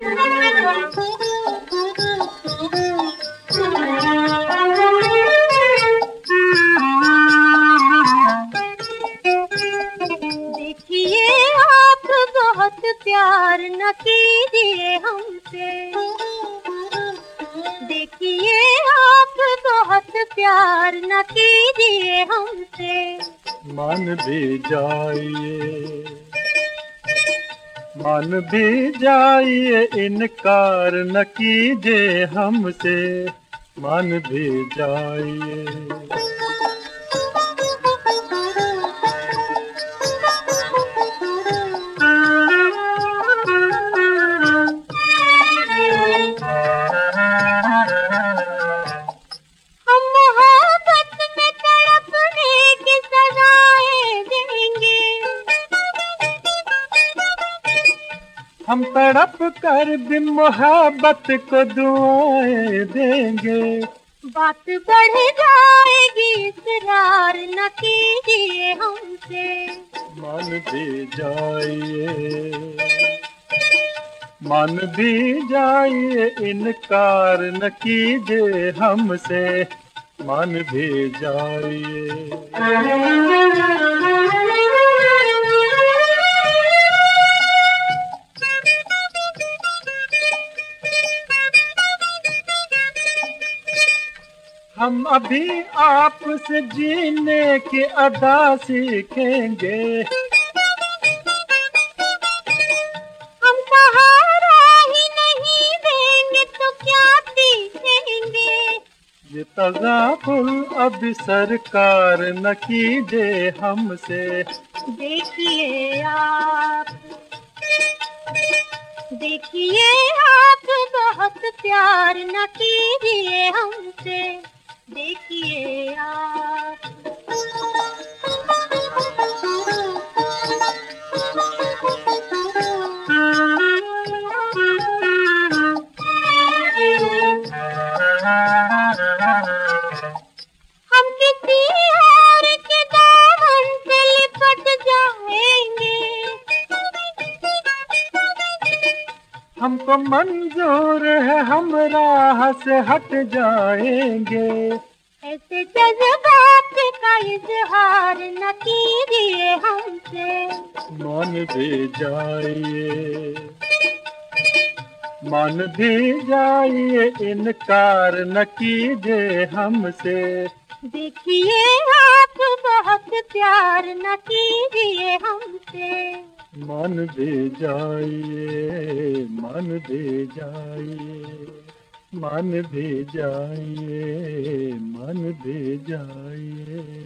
देखिए आप बहुत प्यार न कीजिए हमसे। देखिए आप बहुत प्यार न कीजिए हमसे। मान भी जाइए, मान भी जाइए, इनकार न कीजिए हमसे, मान भी जाइए। हम मोहब्बत में तड़पने की सजाएं देंगे। हम तड़प कर भी मोहब्बत को दुआएं देंगे। बात बढ़ जाएगी, इकरार न कीजिए हमसे। मान भी जाइए, मान भी जाइए, इनकार न कीजिए हमसे, मान भी जाइए। हम अभी आपसे जीने की अदा सीखेंगे। हम सहारा ही नहीं देंगे तो क्या सीखेंगे। ये तज़ाकुल अब सरकार न कीजिए हमसे। देखिए आप, देखिए आप बहुत प्यार न कीजिए हमसे। देखिए आप। हम किसी और के दामन से लिपट जाएंगे। हमको मंजूर है, हम राह से हट जाएंगे। ऐसे जज्बात का इजहार न कीजिए हमसे। मान भी जाइए, मान भी जाइए, इनकार न कीजिए हमसे। देखिए आप बहुत प्यार न कीजिए हमसे। मान भी जाइए, मान भी जाइए, मान भी जाइए, मान भी जाइए।